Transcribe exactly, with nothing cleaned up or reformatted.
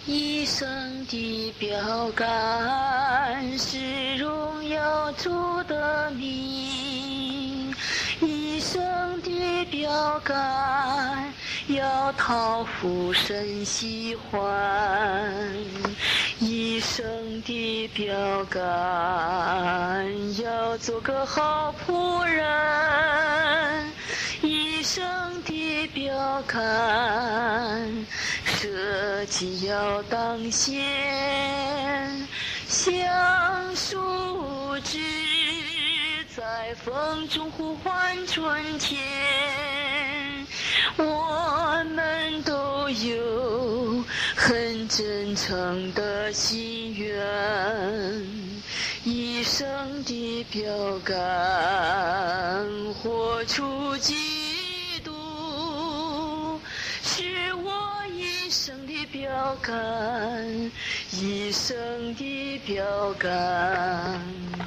一生的标杆是荣耀主的名，一生的标杆要讨父神喜欢，一生的标杆要做个好仆人，一生的标杆舍己要当先，像树枝在风中呼唤春天。我们都有很真诚的心愿，一生的标杆活出基督，是我一生的标杆，一生的标杆。